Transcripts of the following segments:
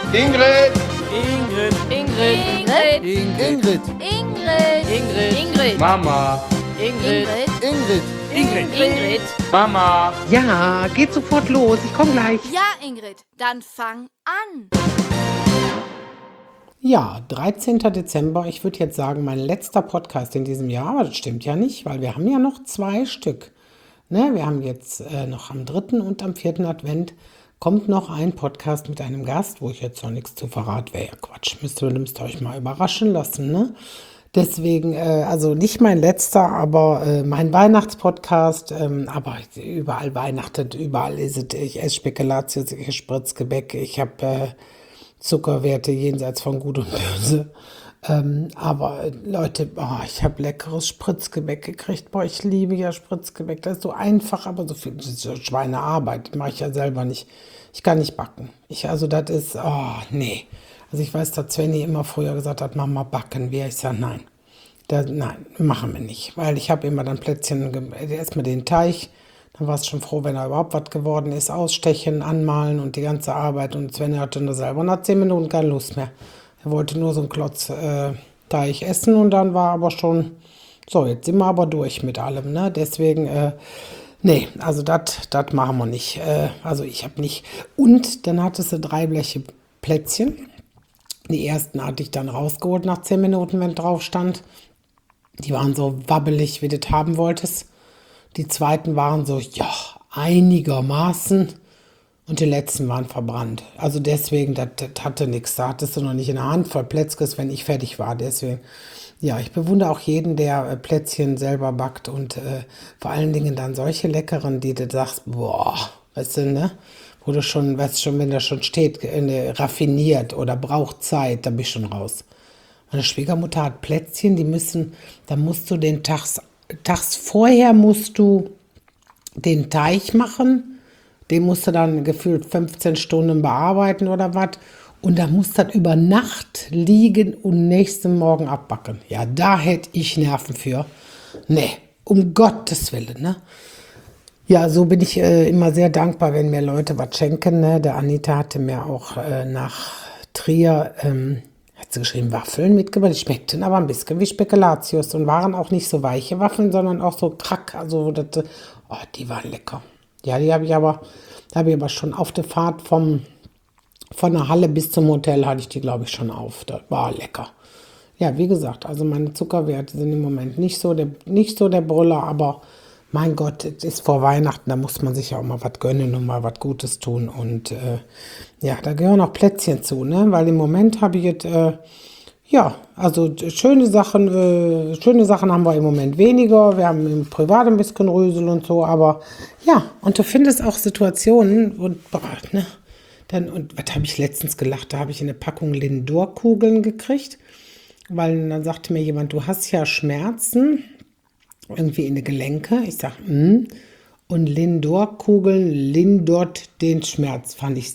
Ingrid! Ingrid. Ingrid. Ingrid. Ingrid. Mama! Ingrid. Ingrid. Mama! Ja, geht sofort los. Ich komme gleich. Ja, Ingrid, dann fang an. Ja, 13. Dezember. Ich würde jetzt sagen, mein letzter Podcast in diesem Jahr. Aber das stimmt ja nicht, weil wir haben ja noch 2 Stück. Ne, wir haben jetzt noch am 3. und am 4. Advent kommt noch ein Podcast mit einem Gast, wo ich jetzt noch nichts zu verrate. Wäre ja Quatsch. Müsst ihr euch mal überraschen lassen, ne? Deswegen, also nicht mein letzter, aber mein Weihnachtspodcast. Aber überall weihnachtet, überall ist es. Ich esse Spekulatius, ich esse Spritzgebäck, ich habe Zuckerwerte jenseits von Gut und Böse. Aber Leute, ich habe leckeres Spritzgebäck gekriegt. Boah, ich liebe ja Spritzgebäck. Das ist so einfach, aber so viel das ist so Schweinearbeit. Mache ich ja selber nicht. Ich kann nicht backen. Das ist, nee. Also ich weiß, dass Svenny immer früher gesagt hat, Mama, backen wir. Ich sage, nein. Nein, machen wir nicht. Weil ich habe immer dann Plätzchen, erstmal den Teig. Dann war es schon froh, wenn da überhaupt was geworden ist. Ausstechen, anmalen und die ganze Arbeit. Und Svenny hatte nur selber nach 10 Minuten keine Lust mehr. Er wollte nur so einen Klotz Teig essen und dann war aber schon, so, jetzt sind wir aber durch mit allem, ne? Deswegen, nee, also das machen wir nicht. Also ich habe nicht. Und dann hattest du 3 Bleche Plätzchen. Die ersten hatte ich dann rausgeholt nach 10 Minuten, wenn drauf stand. Die waren so wabbelig, wie du das haben wolltest. Die zweiten waren so, ja, einigermaßen. Und die letzten waren verbrannt. Also deswegen, das hatte nichts. Da hattest du noch nicht in der Hand voll Plätzkes, wenn ich fertig war. Deswegen, ja, ich bewundere auch jeden, der Plätzchen selber backt. Und vor allen Dingen dann solche leckeren, die du sagst, boah, weißt du, ne? Wo du schon, weißt schon, wenn da schon steht, raffiniert oder braucht Zeit, da bin ich schon raus. Meine Schwiegermutter hat Plätzchen, da musst du tags vorher musst du den Teig machen. Den musst du dann gefühlt 15 Stunden bearbeiten oder was. Und da muss das über Nacht liegen und nächsten Morgen abbacken. Ja, da hätte ich Nerven für. Nee, um Gottes Willen, ne? Ja, so bin ich immer sehr dankbar, wenn mir Leute was schenken, ne? Der Anita hatte mir auch nach Trier, hat sie geschrieben, Waffeln mitgebracht. Die schmeckten aber ein bisschen wie Spekulatius und waren auch nicht so weiche Waffeln, sondern auch so krack. Also, die waren lecker. Ja, da habe ich aber schon auf der Fahrt von der Halle bis zum Hotel hatte ich die, glaube ich, schon auf. Das war lecker. Ja, wie gesagt, also meine Zuckerwerte sind im Moment nicht so der Brüller, aber mein Gott, es ist vor Weihnachten, da muss man sich ja auch mal was gönnen und mal was Gutes tun. Und ja, da gehören auch Plätzchen zu, ne? Weil im Moment habe ich jetzt, ja, also schöne Sachen haben wir im Moment weniger. Wir haben im Privat ein bisschen Rösel und so, aber ja, und du findest auch Situationen, und was habe ich letztens gelacht, da habe ich eine Packung Lindor-Kugeln gekriegt, weil dann sagte mir jemand, du hast ja Schmerzen, irgendwie in den Gelenke. Ich sage, und Lindor-Kugeln lindort den Schmerz, fand ich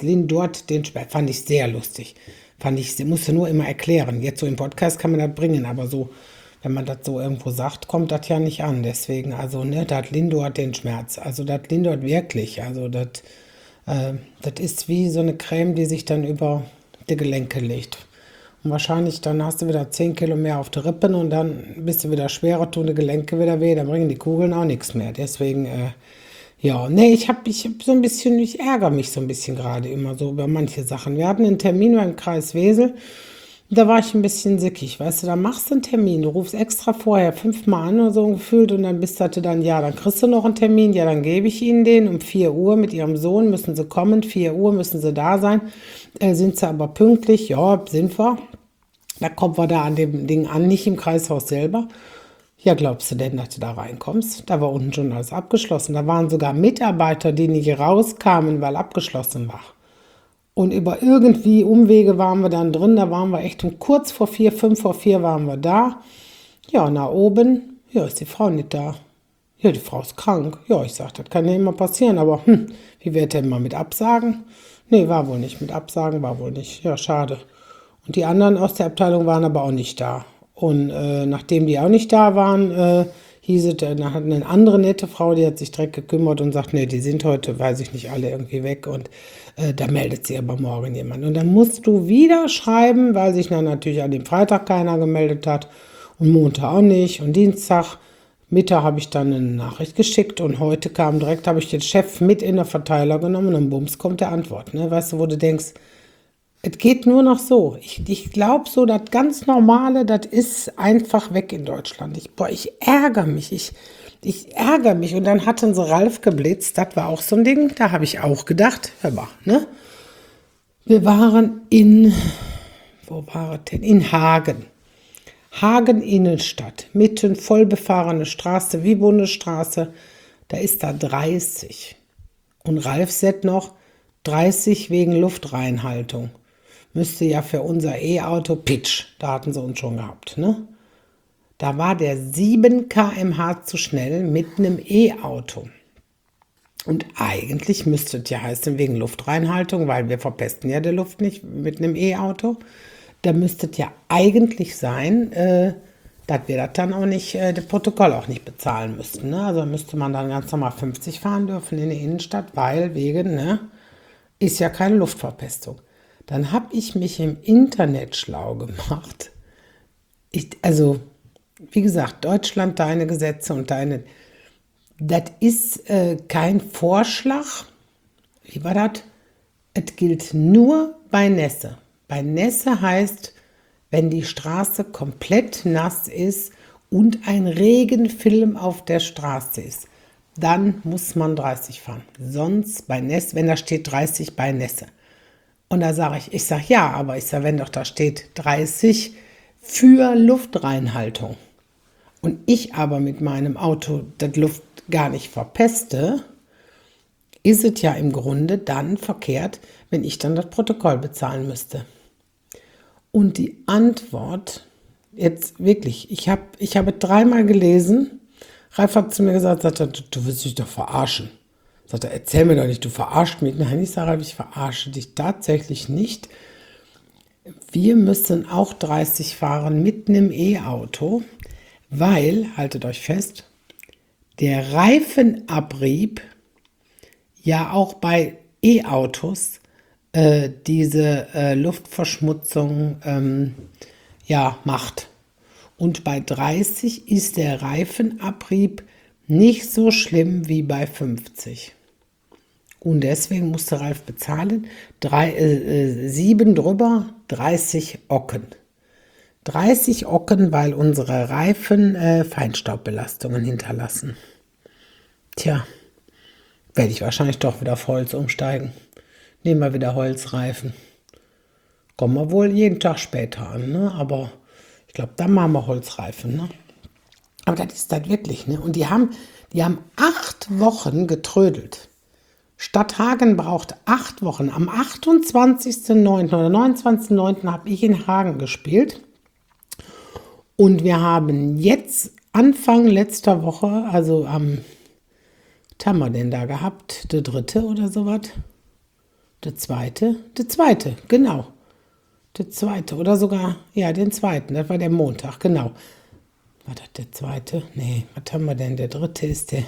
sehr lustig. Musste nur immer erklären. Jetzt so im Podcast kann man das bringen, aber so, wenn man das so irgendwo sagt, kommt das ja nicht an. Deswegen, also, ne, das lindort den Schmerz. Also, das lindort wirklich. Also, das ist wie so eine Creme, die sich dann über die Gelenke legt. Und wahrscheinlich dann hast du wieder 10 Kilo mehr auf die Rippen und dann bist du wieder schwerer, tun die Gelenke wieder weh, dann bringen die Kugeln auch nichts mehr. Deswegen, ja, nee, ich ärgere mich so ein bisschen gerade immer so über manche Sachen. Wir hatten einen Termin beim Kreis Wesel, da war ich ein bisschen sickig, weißt du, da machst du einen Termin, du rufst extra vorher 5-mal an oder so gefühlt und dann bist du dann, ja, dann kriegst du noch einen Termin, ja, dann gebe ich ihnen den, um 4 Uhr mit ihrem Sohn müssen sie kommen, 4 Uhr müssen sie da sein, sind sie aber pünktlich, ja, sind wir, da kommen wir da an dem Ding an, nicht im Kreishaus selber. Ja, glaubst du denn, dass du da reinkommst? Da war unten schon alles abgeschlossen. Da waren sogar Mitarbeiter, die nicht rauskamen, weil abgeschlossen war. Und über irgendwie Umwege waren wir dann drin. Da waren wir echt um kurz vor 4, 5 vor 4 waren wir da. Ja, nach oben, ja, ist die Frau nicht da. Ja, die Frau ist krank. Ja, ich sag, das kann ja immer passieren. Aber wie wird denn mal mit Absagen? Nee, war wohl nicht. Mit Absagen war wohl nicht. Ja, schade. Und die anderen aus der Abteilung waren aber auch nicht da. Und nachdem die auch nicht da waren, hieß es, dann hat eine andere nette Frau, die hat sich direkt gekümmert und sagt, nee, die sind heute, weiß ich nicht, alle irgendwie weg und da meldet sich aber morgen jemand. Und dann musst du wieder schreiben, weil sich dann natürlich an dem Freitag keiner gemeldet hat und Montag auch nicht und Dienstag Mittag habe ich dann eine Nachricht geschickt und heute kam direkt, habe ich den Chef mit in den Verteiler genommen und bums kommt der Antwort. Ne? Weißt du, wo du denkst, es geht nur noch so. Ich glaube so, das ganz Normale, das ist einfach weg in Deutschland. Ich ärgere mich. Ich ärgere mich. Und dann hatten sie Ralf geblitzt. Das war auch so ein Ding. Da habe ich auch gedacht, hör mal, ne? Wir waren wo war es denn? In Hagen. Hagen Innenstadt. Mitten voll befahrene Straße, wie Bundesstraße. Da ist da 30. Und Ralf sagt noch 30 wegen Luftreinhaltung. Müsste ja für unser E-Auto Pitch, da hatten sie uns schon gehabt, ne? Da war der 7 km/h zu schnell mit einem E-Auto. Und eigentlich müsste es ja heißen, wegen Luftreinhaltung, weil wir verpesten ja die Luft nicht mit einem E-Auto. Da müsste es ja eigentlich sein, dass wir das dann auch nicht, das Protokoll auch nicht bezahlen müssten, ne? Also müsste man dann ganz normal 50 fahren dürfen in der Innenstadt, weil wegen, ne, ist ja keine Luftverpestung. Dann habe ich mich im Internet schlau gemacht. Also, wie gesagt, Deutschland, deine Gesetze und deine, das ist kein Vorschlag. Wie war das? Es gilt nur bei Nässe. Bei Nässe heißt, wenn die Straße komplett nass ist und ein Regenfilm auf der Straße ist, dann muss man 30 fahren. Sonst bei Nässe, wenn da steht 30 bei Nässe. Und da sage ich sage ja, aber ich sage, wenn doch da steht 30 für Luftreinhaltung und ich aber mit meinem Auto das Luft gar nicht verpeste, ist es ja im Grunde dann verkehrt, wenn ich dann das Protokoll bezahlen müsste. Und die Antwort, jetzt wirklich, ich habe es 3-mal gelesen. Ralf hat zu mir gesagt, du willst dich doch verarschen. Sagt er, erzähl mir doch nicht, du verarschst mich. Nein, ich sage, ich verarsche dich tatsächlich nicht. Wir müssen auch 30 fahren mit einem E-Auto, weil, haltet euch fest, der Reifenabrieb ja auch bei E-Autos diese Luftverschmutzung macht. Und bei 30 ist der Reifenabrieb nicht so schlimm wie bei 50. Und deswegen musste Ralf bezahlen. 7 drüber, 30 Ocken. 30 Ocken, weil unsere Reifen Feinstaubbelastungen hinterlassen. Tja, werde ich wahrscheinlich doch wieder auf Holz umsteigen. Nehmen wir wieder Holzreifen. Kommen wir wohl jeden Tag später an, ne? Aber ich glaube, dann machen wir Holzreifen, ne? Aber das ist das wirklich, ne? Und die haben 8 Wochen getrödelt. Stadthagen braucht 8 Wochen. Am 28.09. oder 29.09. habe ich in Hagen gespielt. Und wir haben jetzt Anfang letzter Woche, also was haben wir denn da gehabt? Der 3. oder sowas? Der 2. Der 2, genau. Der 2. oder sogar, ja, den 2. Das war der Montag, genau. War das der 2.? Nee, was haben wir denn? Der 3. ist der...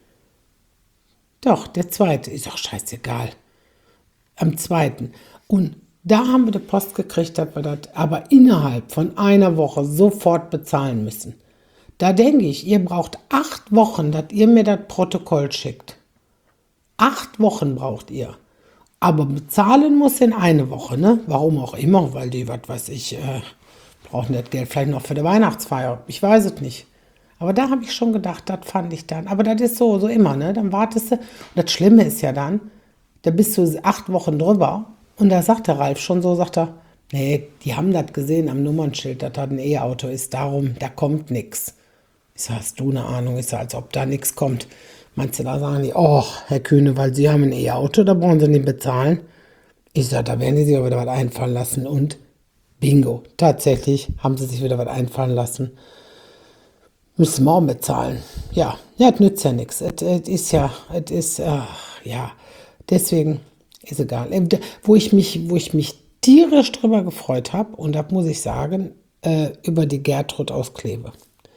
Doch, der 2. ist auch scheißegal. Am 2. Und da haben wir die Post gekriegt, dass wir das aber innerhalb von einer Woche sofort bezahlen müssen. Da denke ich, ihr braucht 8 Wochen, dass ihr mir das Protokoll schickt. 8 Wochen braucht ihr. Aber bezahlen muss in eine Woche, ne? Warum auch immer, weil die, was weiß ich, brauchen das Geld vielleicht noch für die Weihnachtsfeier. Ich weiß es nicht. Aber da habe ich schon gedacht, das fand ich dann. Aber das ist so immer, ne? Dann wartest du. Und das Schlimme ist ja dann, da bist du 8 Wochen drüber. Und da sagt der Ralf schon so, sagt er, nee, die haben das gesehen am Nummernschild, dass das ein E-Auto ist. Darum, da kommt nichts. Ich sage, hast du eine Ahnung? Ich sage, als ob da nichts kommt. Meinst du, da sagen die, oh, Herr Kühne, weil Sie haben ein E-Auto, da brauchen Sie nicht bezahlen. Ich sage, da werden die sich aber wieder was einfallen lassen. Und bingo, tatsächlich haben sie sich wieder was einfallen lassen. Müssen wir auch bezahlen. Ja, es nützt ja nichts. Deswegen ist egal. Wo ich mich tierisch drüber gefreut habe, und da muss ich sagen, über die Gertrud aus Kleve.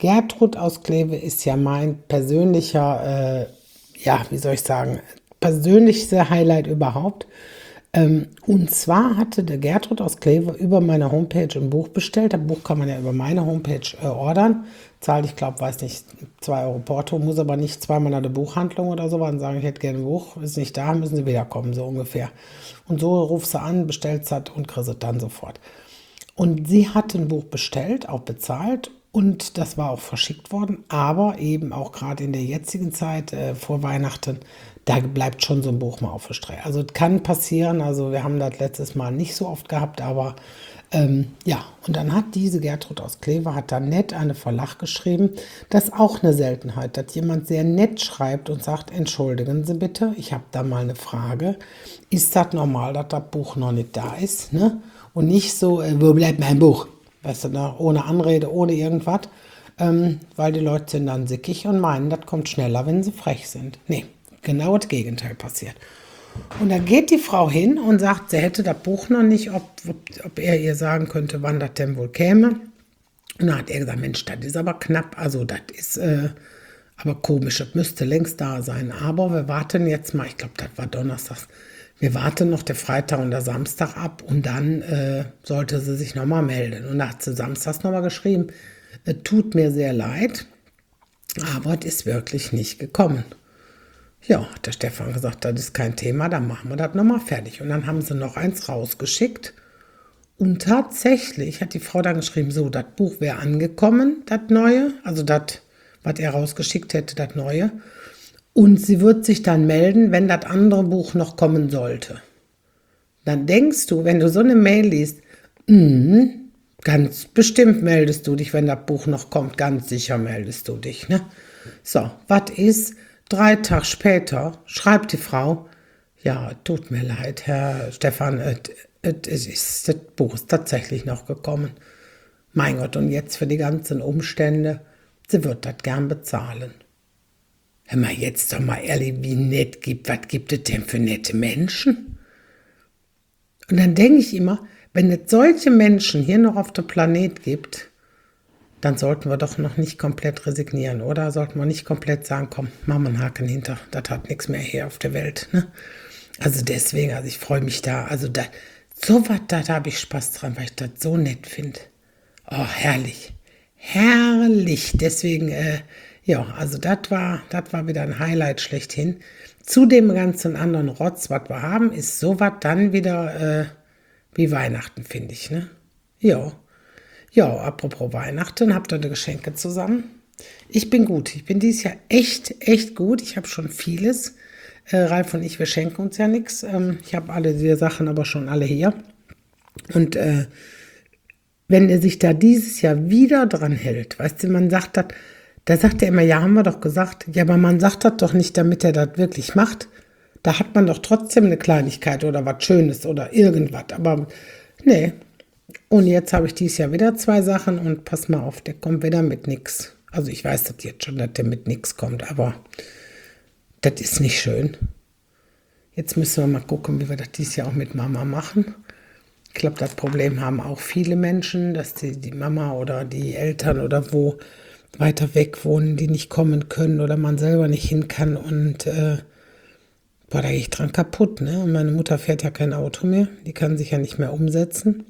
Gertrud aus Kleve ist ja mein persönlicher, wie soll ich sagen, persönlichste Highlight überhaupt. Und zwar hatte der Gertrud aus Kleve über meine Homepage ein Buch bestellt. Das Buch kann man ja über meine Homepage ordern. Zahlt, ich glaube, 2 Euro Porto, muss aber nicht zweimal nach der Buchhandlung oder so, dann sagen, ich hätte gerne ein Buch, ist nicht da, müssen sie wiederkommen, so ungefähr. Und so rufst du an, bestellst das und kriegst es dann sofort. Und sie hat ein Buch bestellt, auch bezahlt, und das war auch verschickt worden, aber eben auch gerade in der jetzigen Zeit vor Weihnachten, da bleibt schon so ein Buch mal auf der Strecke. Also es kann passieren, also wir haben das letztes Mal nicht so oft gehabt, aber und dann hat diese Gertrud aus Kleve, hat da nett eine Verlag geschrieben. Das ist auch eine Seltenheit, dass jemand sehr nett schreibt und sagt, entschuldigen Sie bitte, ich habe da mal eine Frage. Ist das normal, dass das Buch noch nicht da ist? Ne? Und nicht so, wo bleibt mein Buch? Weißt du, ne? Ohne Anrede, ohne irgendwas. Weil die Leute sind dann sickig und meinen, das kommt schneller, wenn sie frech sind. Nee, genau das Gegenteil passiert. Und da geht die Frau hin und sagt, sie hätte das Buch noch nicht, ob er ihr sagen könnte, wann das denn wohl käme. Und dann hat er gesagt, Mensch, das ist aber knapp, also das ist aber komisch, das müsste längst da sein. Aber wir warten jetzt mal, ich glaube, das war Donnerstag, wir warten noch den Freitag und den Samstag ab und dann sollte sie sich nochmal melden. Und da hat sie samstags nochmal geschrieben, tut mir sehr leid, aber es ist wirklich nicht gekommen. Ja, hat der Stefan gesagt, das ist kein Thema, dann machen wir das nochmal fertig. Und dann haben sie noch eins rausgeschickt. Und tatsächlich hat die Frau dann geschrieben, so, das Buch wäre angekommen, das Neue. Also das, was er rausgeschickt hätte, das Neue. Und sie wird sich dann melden, wenn das andere Buch noch kommen sollte. Dann denkst du, wenn du so eine Mail liest, ganz bestimmt meldest du dich, wenn das Buch noch kommt. Ganz sicher meldest du dich, ne? So, was ist? 3 Tage später schreibt die Frau, ja, tut mir leid, Herr Stefan, das Buch ist tatsächlich noch gekommen. Mein Gott, und jetzt für die ganzen Umstände, sie wird das gern bezahlen. Hör mal, jetzt doch mal ehrlich, wie nett was gibt es denn für nette Menschen? Und dann denke ich immer, wenn es solche Menschen hier noch auf dem Planet gibt, dann sollten wir doch noch nicht komplett resignieren, oder? Sollten wir nicht komplett sagen, komm, machen wir einen Haken hinter, das hat nichts mehr hier auf der Welt, ne? Also deswegen, ich freue mich da, da habe ich Spaß dran, weil ich das so nett finde. Oh, herrlich, herrlich, deswegen, das war wieder ein Highlight schlechthin. Zu dem ganzen anderen Rotz, was wir haben, ist sowas dann wieder wie Weihnachten, finde ich, ne? Ja, apropos Weihnachten, habt ihr die Geschenke zusammen? Ich bin gut. Ich bin dieses Jahr echt gut. Ich habe schon vieles. Ralf und ich, wir schenken uns ja nichts. Ich habe alle diese Sachen aber schon alle hier. Und wenn er sich da dieses Jahr wieder dran hält, weißt du, man sagt das, da sagt er immer, ja, haben wir doch gesagt. Ja, aber man sagt das doch nicht, damit er das wirklich macht. Da hat man doch trotzdem eine Kleinigkeit oder was Schönes oder irgendwas. Aber nee. Und jetzt habe ich dieses Jahr wieder 2 Sachen und pass mal auf, der kommt wieder mit nix. Also ich weiß das jetzt schon, dass der mit nix kommt, aber das ist nicht schön. Jetzt müssen wir mal gucken, wie wir das dieses Jahr auch mit Mama machen. Ich glaube, das Problem haben auch viele Menschen, dass die Mama oder die Eltern oder wo weiter weg wohnen, die nicht kommen können oder man selber nicht hin kann und da gehe ich dran kaputt, ne? Und meine Mutter fährt ja kein Auto mehr, die kann sich ja nicht mehr umsetzen.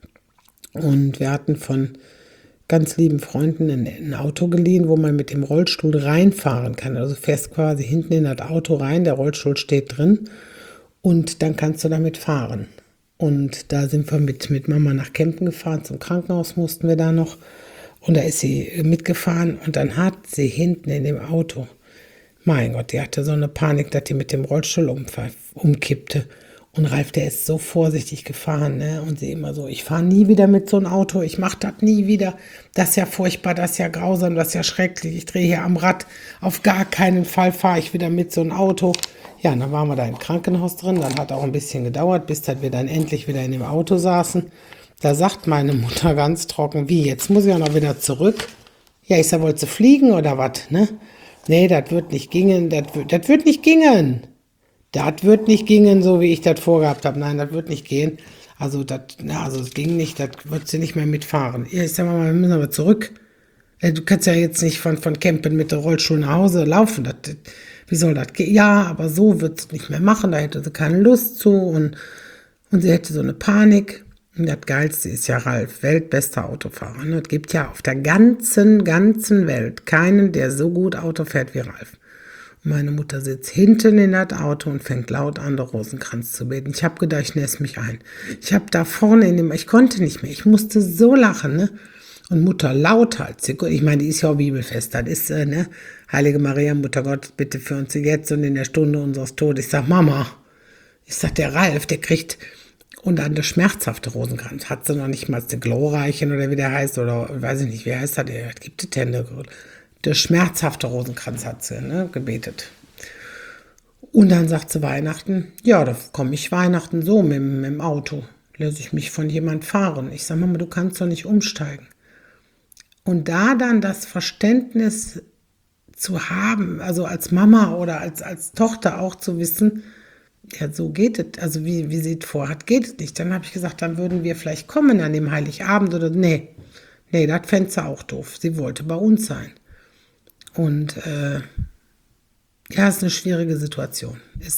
Und wir hatten von ganz lieben Freunden ein Auto geliehen, wo man mit dem Rollstuhl reinfahren kann. Also du fährst quasi hinten in das Auto rein, der Rollstuhl steht drin und dann kannst du damit fahren. Und da sind wir mit Mama nach Kempten gefahren, zum Krankenhaus mussten wir da noch. Und da ist sie mitgefahren und dann hat sie hinten in dem Auto, mein Gott, die hatte so eine Panik, dass die mit dem Rollstuhl umkippte. Und Ralf, der ist so vorsichtig gefahren, ne? Und sie immer so, ich fahre nie wieder mit so einem Auto, ich mache das nie wieder. Das ist ja furchtbar, das ist ja grausam, das ist ja schrecklich. Ich drehe hier am Rad, auf gar keinen Fall fahre ich wieder mit so einem Auto. Ja, dann waren wir da im Krankenhaus drin, dann hat auch ein bisschen gedauert, bis wir dann endlich wieder in dem Auto saßen. Da sagt meine Mutter ganz trocken, wie, jetzt muss ich ja noch wieder zurück? Ja, ich sag, wolltest du fliegen oder was, ne? Nee, das wird nicht gingen, das wird nicht gingen. Das wird nicht gingen, so wie ich das vorgehabt habe. Nein, das wird nicht gehen. Also es ging nicht, das wird sie nicht mehr mitfahren. Ich sag mal, wir müssen aber zurück. Du kannst ja jetzt nicht von Campen mit der Rollstuhl nach Hause laufen. Wie soll das gehen? Ja, aber so wird es nicht mehr machen. Da hätte sie keine Lust zu und sie hätte so eine Panik. Und das Geilste ist ja Ralf, weltbester Autofahrer. Ne? Es gibt ja auf der ganzen Welt keinen, der so gut Auto fährt wie Ralf. Und meine Mutter sitzt hinten in das Auto und fängt laut an, der Rosenkranz zu beten. Ich habe gedacht, ich nässe mich ein. Ich habe da vorne ich konnte nicht mehr. Ich musste so lachen, ne? Und Mutter lauter als sie. Ich meine, die ist ja auch bibelfest. Das ist, ne? Heilige Maria, Mutter Gottes, bitte für uns jetzt und in der Stunde unseres Todes. Ich sag, Mama. Ich sag, der Ralf, der kriegt... Und dann der schmerzhafte Rosenkranz. Hat sie noch nicht mal den Glorreichen oder wie der heißt, oder weiß ich nicht, wie heißt das? Es gibt es denn? Der schmerzhafte Rosenkranz hat sie, ne, gebetet. Und dann sagt sie Weihnachten, ja, da komme ich Weihnachten so mit dem Auto. Lasse ich mich von jemand fahren. Ich sage, Mama, du kannst doch nicht umsteigen. Und da dann das Verständnis zu haben, also als Mama oder als Tochter auch zu wissen, ja, so geht es. Also wie sie es vorhat, geht es nicht. Dann habe ich gesagt, dann würden wir vielleicht kommen an dem Heiligabend oder nee, das fände sie auch doof. Sie wollte bei uns sein. Und ja, es ist eine schwierige Situation.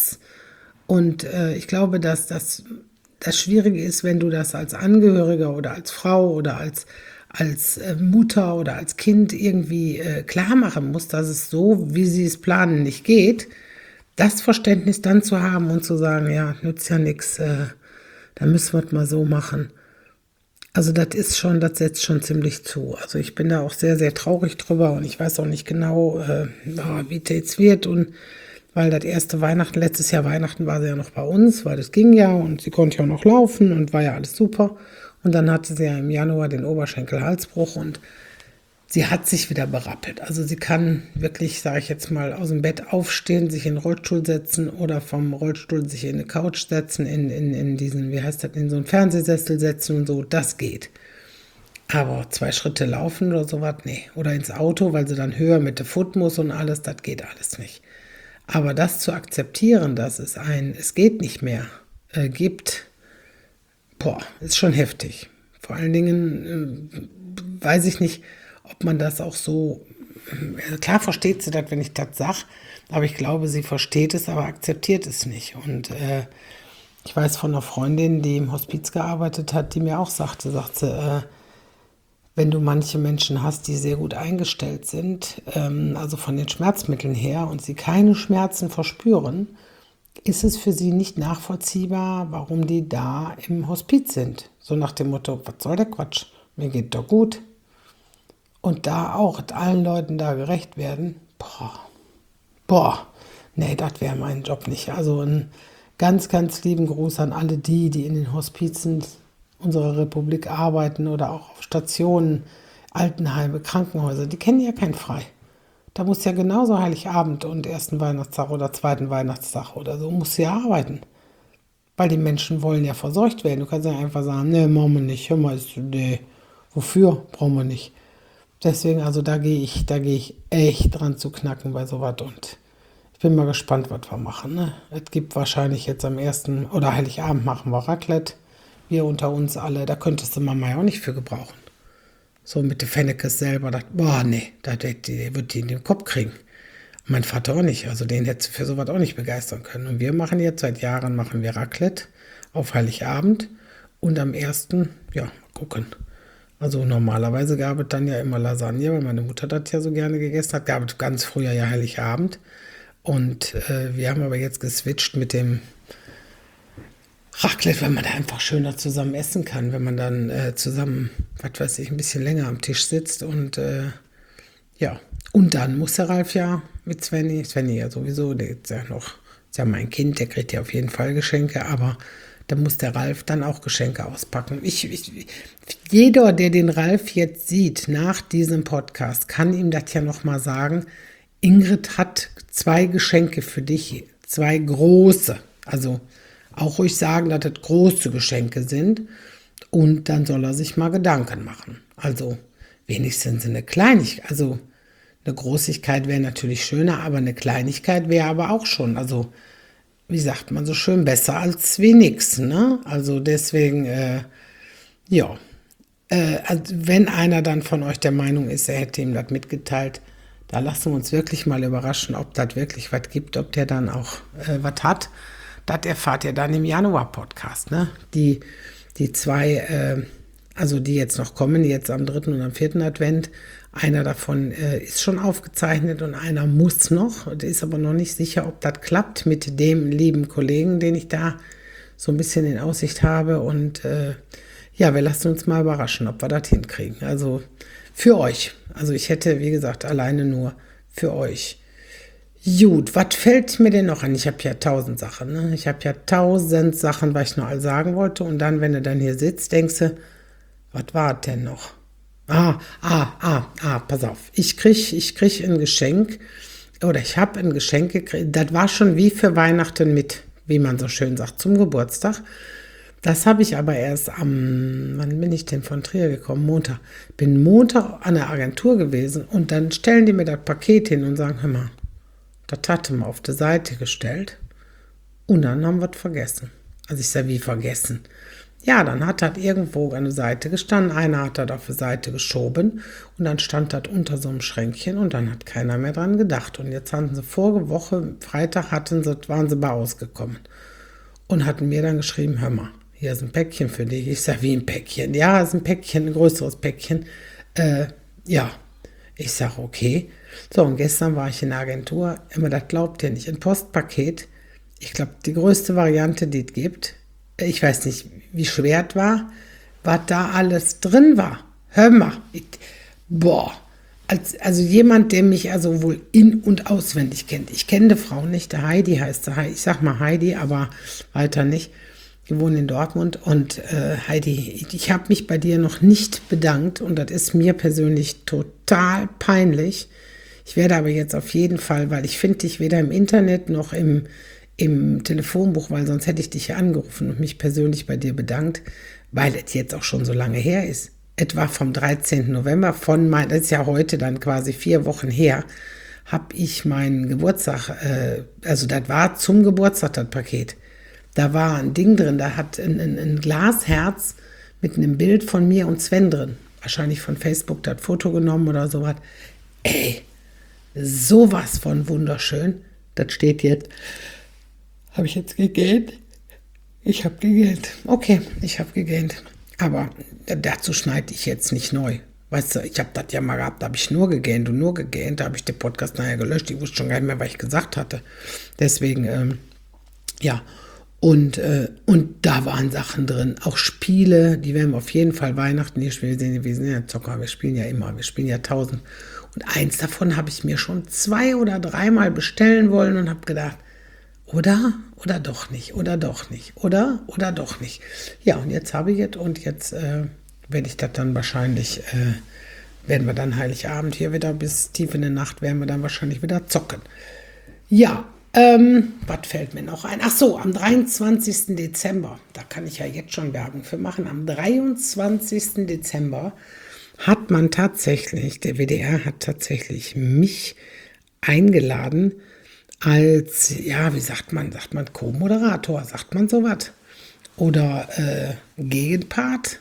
Ich glaube, dass das Schwierige ist, wenn du das als Angehöriger oder als Frau oder als Mutter oder als Kind irgendwie klar machen musst, dass es so, wie sie es planen, nicht geht. Das Verständnis dann zu haben und zu sagen, ja, nützt ja nichts, da müssen wir es mal so machen. Also das setzt schon ziemlich zu. Also ich bin da auch sehr, sehr traurig drüber und ich weiß auch nicht genau, wie es jetzt wird. Und weil das erste Weihnachten, letztes Jahr Weihnachten war sie ja noch bei uns, weil das ging ja und sie konnte ja auch noch laufen und war ja alles super. Und dann hatte sie ja im Januar den Oberschenkel-Halsbruch und sie hat sich wieder berappelt. Also sie kann wirklich, sage ich jetzt mal, aus dem Bett aufstehen, sich in den Rollstuhl setzen oder vom Rollstuhl sich in eine Couch setzen, in diesen, wie heißt das, in so einen Fernsehsessel setzen und so. Das geht. Aber 2 Schritte laufen oder sowas, nee. Oder ins Auto, weil sie dann höher mit der Foot muss und alles, das geht alles nicht. Aber das zu akzeptieren, dass es geht nicht mehr gibt, ist schon heftig. Vor allen Dingen weiß ich nicht, ob man das auch so, klar versteht sie das, wenn ich das sage, aber ich glaube, sie versteht es, aber akzeptiert es nicht. Und ich weiß von einer Freundin, die im Hospiz gearbeitet hat, die mir auch sagt sie, wenn du manche Menschen hast, die sehr gut eingestellt sind, also von den Schmerzmitteln her, und sie keine Schmerzen verspüren, ist es für sie nicht nachvollziehbar, warum die da im Hospiz sind. So nach dem Motto, was soll der Quatsch? Mir geht doch gut. Und da auch allen Leuten da gerecht werden, nee, das wäre mein Job nicht. Also einen ganz, ganz lieben Gruß an alle die in den Hospizen unserer Republik arbeiten oder auch auf Stationen, Altenheime, Krankenhäuser. Die kennen ja keinen frei. Da muss ja genauso Heiligabend und ersten Weihnachtstag oder zweiten Weihnachtstag oder so, muss ja arbeiten. Weil die Menschen wollen ja versorgt werden. Du kannst ja einfach sagen, nee, machen wir nicht, hör mal, nee, wofür, brauchen wir nicht. Deswegen, also da gehe ich echt dran zu knacken bei sowas und ich bin mal gespannt, was wir machen. Ne? Es gibt wahrscheinlich jetzt am 1. oder Heiligabend machen wir Raclette. Wir unter uns alle, da könntest du Mama ja auch nicht für gebrauchen. So mit den Fennekes selber, das wird die in den Kopf kriegen. Und mein Vater auch nicht, also den hätte für sowas auch nicht begeistern können. Und wir machen jetzt, seit Jahren machen wir Raclette auf Heiligabend und am 1., ja, mal gucken. Also normalerweise gab es dann ja immer Lasagne, weil meine Mutter das ja so gerne gegessen hat. Gab es ganz früher ja Heiligabend. Und wir haben aber jetzt geswitcht mit dem Raclette, weil man da einfach schöner zusammen essen kann, wenn man dann zusammen, was weiß ich, ein bisschen länger am Tisch sitzt. Und ja, und dann muss der Ralf ja mit Svenny ja sowieso, der ist ja mein Kind, der kriegt ja auf jeden Fall Geschenke, aber da muss der Ralf dann auch Geschenke auspacken. Jeder, der den Ralf jetzt sieht nach diesem Podcast, kann ihm das ja nochmal sagen. Ingrid hat 2 Geschenke für dich, 2 große. Also auch ruhig sagen, dass das große Geschenke sind. Und dann soll er sich mal Gedanken machen. Also wenigstens eine Kleinigkeit. Also eine Großigkeit wäre natürlich schöner, aber eine Kleinigkeit wäre aber auch schon. Also wie sagt man so schön, besser als wie nix, ne? Also deswegen, ja, Also wenn einer dann von euch der Meinung ist, er hätte ihm das mitgeteilt, da lassen wir uns wirklich mal überraschen, ob das wirklich was gibt, ob der dann auch was hat. Das erfahrt ihr dann im Januar-Podcast. Ne? Die zwei, also die jetzt noch kommen, die jetzt am 3. und am 4. Advent, einer davon ist schon aufgezeichnet und einer muss noch. Der ist aber noch nicht sicher, ob das klappt mit dem lieben Kollegen, den ich da so ein bisschen in Aussicht habe. Und ja, wir lassen uns mal überraschen, ob wir das hinkriegen. Also für euch. Also ich hätte, wie gesagt, alleine nur für euch. Gut, was fällt mir denn noch an? Ich habe ja 1000 Sachen. Ne? Ich habe ja 1000 Sachen, was ich noch all sagen wollte. Und dann, wenn du dann hier sitzt, denkst du, was war es denn noch? Pass auf. Ich krieg ein Geschenk. Oder ich habe ein Geschenk gekriegt. Das war schon wie für Weihnachten mit, wie man so schön sagt, zum Geburtstag. Das habe ich aber erst wann bin ich denn von Trier gekommen? Montag. Bin Montag an der Agentur gewesen und dann stellen die mir das Paket hin und sagen, hör mal, das hatte man auf der Seite gestellt und dann haben wir es vergessen. Also ich sage, wie vergessen? Ja, dann hat das irgendwo an der Seite gestanden, einer hat das auf die Seite geschoben und dann stand das unter so einem Schränkchen und dann hat keiner mehr dran gedacht. Und jetzt hatten sie vorige Woche, Freitag, waren sie bei ausgekommen und hatten mir dann geschrieben, hör mal, hier ist ein Päckchen für dich. Ich sage, wie ein Päckchen? Ja, es ist ein Päckchen, ein größeres Päckchen. Ja, ich sage, okay. So, und gestern war ich in der Agentur. Immer, das glaubt ihr nicht. Ein Postpaket. Ich glaube, die größte Variante, die es gibt. Ich weiß nicht, wie schwer es war, was da alles drin war. Hör mal. Also jemand, der mich also wohl in- und auswendig kennt. Ich kenne die Frau nicht. Der Heidi heißt sie. Ich sag mal Heidi, aber weiter nicht. Die wohnen in Dortmund und Heidi, ich habe mich bei dir noch nicht bedankt und das ist mir persönlich total peinlich. Ich werde aber jetzt auf jeden Fall, weil ich finde dich weder im Internet noch im Telefonbuch, weil sonst hätte ich dich ja angerufen und mich persönlich bei dir bedankt, weil es jetzt auch schon so lange her ist. Etwa vom 13. November, das ist ja heute dann quasi 4 Wochen her, habe ich meinen Geburtstag, also das war zum Geburtstag das Paket. Da war ein Ding drin, da hat ein Glasherz mit einem Bild von mir und Sven drin. Wahrscheinlich von Facebook das Foto genommen oder sowas. Ey, sowas von wunderschön. Das steht jetzt. Habe ich jetzt gegähnt? Ich habe gegähnt. Okay, ich habe gegähnt. Aber dazu schneide ich jetzt nicht neu. Weißt du, ich habe das ja mal gehabt, da habe ich nur gegähnt und nur gegähnt. Da habe ich den Podcast nachher gelöscht. Ich wusste schon gar nicht mehr, was ich gesagt hatte. Deswegen, ja. Und da waren Sachen drin, auch Spiele, die werden wir auf jeden Fall Weihnachten hier spielen. Wir sind ja Zocker, wir spielen ja immer, wir spielen ja 1000. Und eins davon habe ich mir schon 2 oder 3 Mal bestellen wollen und habe gedacht, oder doch nicht, oder doch nicht, oder doch nicht. Ja, und jetzt habe ich es und jetzt werde ich das dann wahrscheinlich, werden wir dann Heiligabend hier wieder bis tief in die Nacht, werden wir dann wahrscheinlich wieder zocken. Ja. Was fällt mir noch ein? Ach so, am 23. Dezember, da kann ich ja jetzt schon Werbung für machen, am 23. Dezember hat man tatsächlich, der WDR hat tatsächlich mich eingeladen als, ja, wie sagt man Co-Moderator, sagt man sowas? Oder Gegenpart,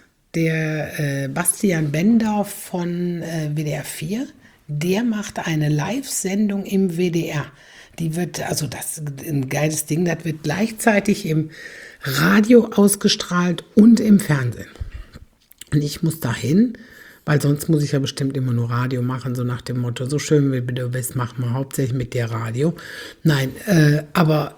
der Bastian Bendorf von WDR 4, der macht eine Live-Sendung im WDR. Die wird, also das ist ein geiles Ding, das wird gleichzeitig im Radio ausgestrahlt und im Fernsehen. Und ich muss dahin, weil sonst muss ich ja bestimmt immer nur Radio machen, so nach dem Motto, so schön wie du bist, mach mal hauptsächlich mit dir Radio. Nein, aber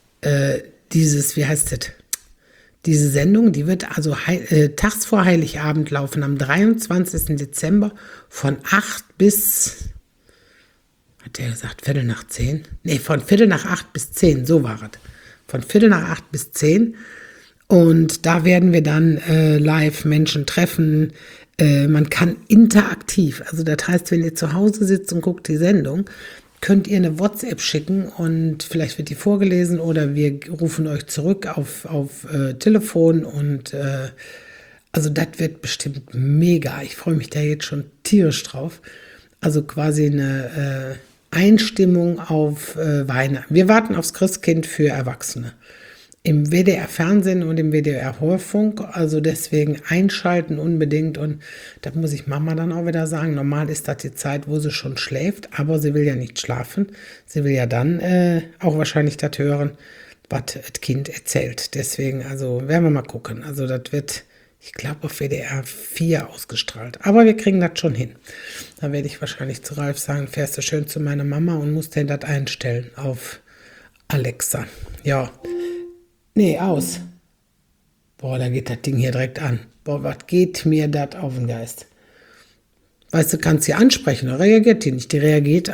wie heißt das? Diese Sendung, die wird also tags vor Heiligabend laufen, am 23. Dezember von 8 bis... Hat der gesagt, Viertel nach 10? Nee, von Viertel nach 8 bis 10, so war es. Von Viertel nach 8 bis 10. Und da werden wir dann live Menschen treffen. Man kann interaktiv, also das heißt, wenn ihr zu Hause sitzt und guckt die Sendung, könnt ihr eine WhatsApp schicken und vielleicht wird die vorgelesen oder wir rufen euch zurück auf Telefon und also das wird bestimmt mega. Ich freue mich da jetzt schon tierisch drauf. Also quasi eine Einstimmung auf Weihnachten. Wir warten aufs Christkind für Erwachsene. im WDR-Fernsehen und im WDR-Hörfunk. Also deswegen einschalten unbedingt. Und das muss ich Mama dann auch wieder sagen. Normal ist das die Zeit, wo sie schon schläft, aber sie will ja nicht schlafen. Sie will ja dann auch wahrscheinlich das hören, was das Kind erzählt. Deswegen, also werden wir mal gucken. Also das wird, ich glaube, auf WDR 4 ausgestrahlt. Aber wir kriegen das schon hin. Da werde ich wahrscheinlich zu Ralf sagen, fährst du schön zu meiner Mama und musst dir das einstellen auf Alexa. Ja. Nee, aus. Boah, da geht das Ding hier direkt an. Boah, was geht mir das auf den Geist? Weißt du, kannst sie ansprechen, da reagiert die nicht. Die reagiert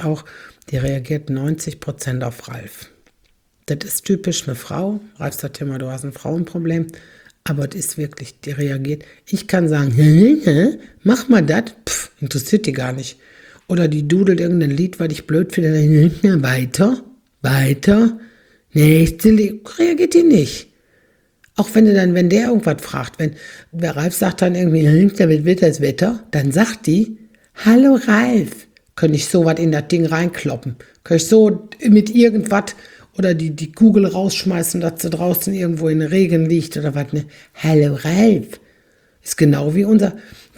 90% auf Ralf. Das ist typisch eine Frau. Ralf sagt ja immer, du hast ein Frauenproblem. Aber das ist wirklich, die reagiert. Ich kann sagen, mach mal das. Interessiert die gar nicht. Oder die dudelt irgendein Lied, weil ich blöd finde. Weiter. Nächste Lied. Reagiert die nicht. Auch wenn der irgendwas fragt. Wenn Ralf sagt dann irgendwie, damit wird das Wetter, dann sagt die, hallo Ralf. Könnte ich so was in das Ding reinkloppen. Könnte ich so mit irgendwas oder die Kugel rausschmeißen, dass sie draußen irgendwo in Regen liegt oder was. Ne? Hallo Ralf. Ist genau wie unser,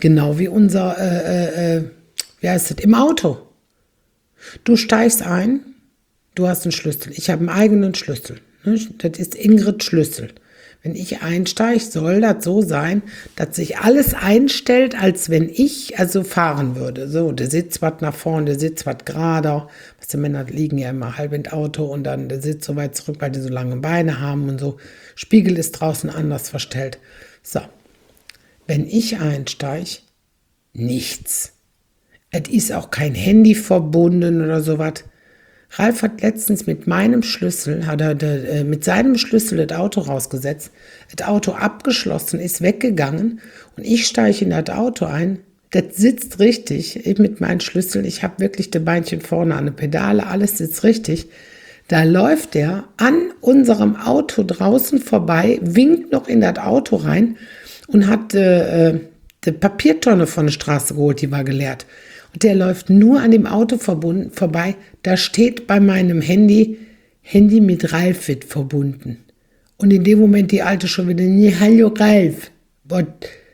wie heißt das, im Auto. Du steigst ein, du hast einen Schlüssel. Ich habe einen eigenen Schlüssel. Ne? Das ist Ingrid Schlüssel. Wenn ich einsteige, soll das so sein, dass sich alles einstellt, als wenn ich also fahren würde. So, der Sitz was nach vorne, der Sitz was gerader. Weißt du, Männer liegen ja immer halb im Auto und dann der Sitz so weit zurück, weil die so lange Beine haben und so. Spiegel ist draußen anders verstellt. So, wenn ich einsteige, nichts. Es ist auch kein Handy verbunden oder sowas. Ralf hat letztens mit seinem Schlüssel das Auto rausgesetzt, das Auto abgeschlossen, ist weggegangen und ich steige in das Auto ein. Das sitzt richtig, ich mit meinem Schlüssel, ich habe wirklich die Beinchen vorne an der Pedale, alles sitzt richtig. Da läuft der an unserem Auto draußen vorbei, winkt noch in das Auto rein und hat die Papiertonne von der Straße geholt, die war geleert. Und der läuft nur an dem Auto vorbei. Da steht bei meinem Handy mit Ralf wird verbunden. Und in dem Moment die Alte schon wieder, nee, hallo Ralf. Boah,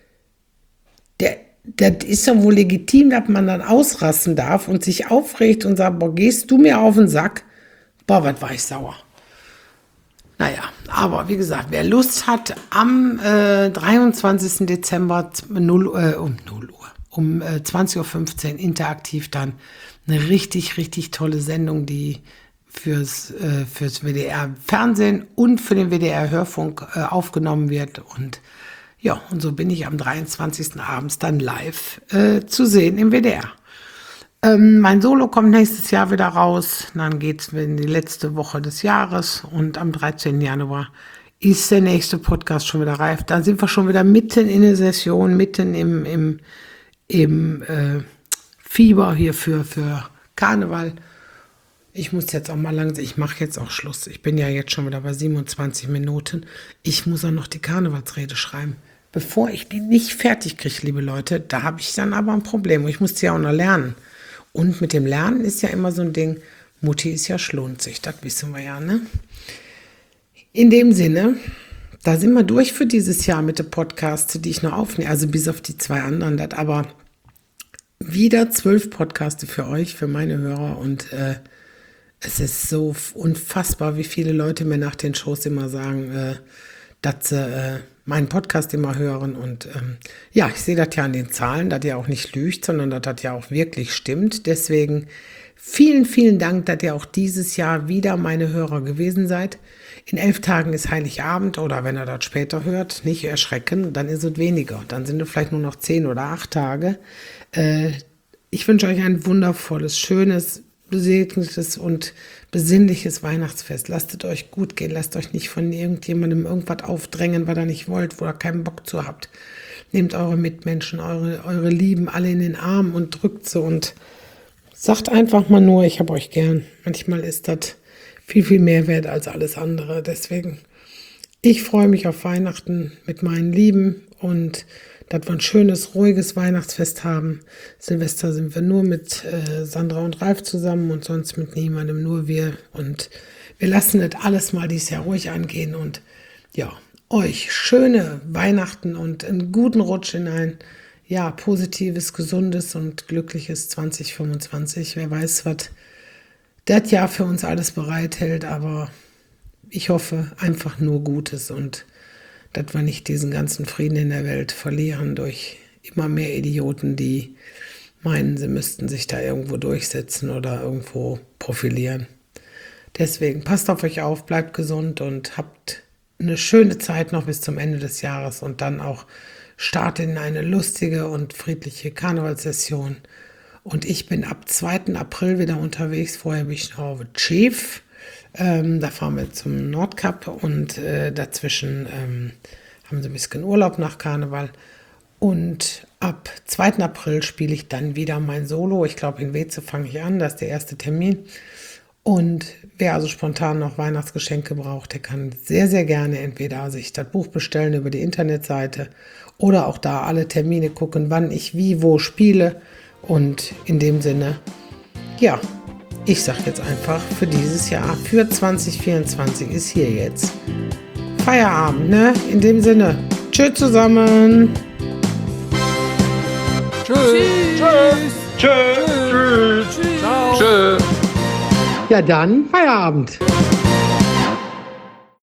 das ist doch wohl legitim, dass man dann ausrasten darf und sich aufregt und sagt, boah, gehst du mir auf den Sack? Boah, was war ich sauer. Naja, aber wie gesagt, wer Lust hat, am 23. Dezember um 20.15 Uhr interaktiv dann eine richtig, richtig tolle Sendung, die fürs WDR-Fernsehen und für den WDR-Hörfunk aufgenommen wird. Und ja, und so bin ich am 23. abends dann live zu sehen im WDR. Mein Solo kommt nächstes Jahr wieder raus. Dann geht es in die letzte Woche des Jahres und am 13. Januar ist der nächste Podcast schon wieder reif. Dann sind wir schon wieder mitten in der Session, mitten im Fieber hier für Karneval. Ich muss jetzt auch mal langsam, ich mache jetzt auch Schluss. Ich bin ja jetzt schon wieder bei 27 Minuten. Ich muss auch noch die Karnevalsrede schreiben. Bevor ich die nicht fertig kriege, liebe Leute, da habe ich dann aber ein Problem. Ich muss die ja auch noch lernen. Und mit dem Lernen ist ja immer so ein Ding, Mutti ist ja schlunzig, das wissen wir ja, ne? In dem Sinne, da sind wir durch für dieses Jahr mit den Podcasts, die ich noch aufnehme. Also bis auf die 2 anderen, das aber wieder 12 Podcasts für euch, für meine Hörer. Und es ist so unfassbar, wie viele Leute mir nach den Shows immer sagen, dass sie meinen Podcast immer hören. Und ja, ich sehe das ja an den Zahlen, dass ihr auch nicht lügt, sondern dass das ja auch wirklich stimmt. Deswegen vielen, vielen Dank, dass ihr auch dieses Jahr wieder meine Hörer gewesen seid. In 11 Tagen ist Heiligabend oder wenn ihr das später hört, nicht erschrecken, dann ist es weniger. Dann sind es vielleicht nur noch 10 oder 8 Tage. Ich wünsche euch ein wundervolles, schönes, gesegnetes und besinnliches Weihnachtsfest. Lasst es euch gut gehen. Lasst euch nicht von irgendjemandem irgendwas aufdrängen, was ihr nicht wollt, wo ihr keinen Bock zu habt. Nehmt eure Mitmenschen, eure Lieben alle in den Arm und drückt sie und sagt einfach mal nur, ich habe euch gern. Manchmal ist das viel, viel mehr wert als alles andere. Deswegen, ich freue mich auf Weihnachten mit meinen Lieben und dass wir ein schönes, ruhiges Weihnachtsfest haben. Silvester sind wir nur mit Sandra und Ralf zusammen und sonst mit niemandem, nur wir. Und wir lassen das alles mal dieses Jahr ruhig angehen und ja, euch schöne Weihnachten und einen guten Rutsch in ein, ja, positives, gesundes und glückliches 2025. Wer weiß, was das Jahr für uns alles bereithält, aber ich hoffe einfach nur Gutes und dass wir nicht diesen ganzen Frieden in der Welt verlieren durch immer mehr Idioten, die meinen, sie müssten sich da irgendwo durchsetzen oder irgendwo profilieren. Deswegen passt auf euch auf, bleibt gesund und habt eine schöne Zeit noch bis zum Ende des Jahres und dann auch startet in eine lustige und friedliche Karnevalssession. Und ich bin ab 2. April wieder unterwegs. Vorher bin ich noch auf Chief. Da fahren wir zum Nordkap und dazwischen haben sie ein bisschen Urlaub nach Karneval. Und ab 2. April spiele ich dann wieder mein Solo. Ich glaube, in Weze fange ich an. Das ist der erste Termin. Und wer also spontan noch Weihnachtsgeschenke braucht, der kann sehr, sehr gerne entweder sich das Buch bestellen über die Internetseite oder auch da alle Termine gucken, wann ich wie, wo spiele. Und in dem Sinne, ja, ich sage jetzt einfach, für dieses Jahr, für 2024 ist hier jetzt Feierabend, ne? In dem Sinne, tschüss zusammen. Tschüss. Tschüss. Ciao. Tschüss. Ja dann, Feierabend.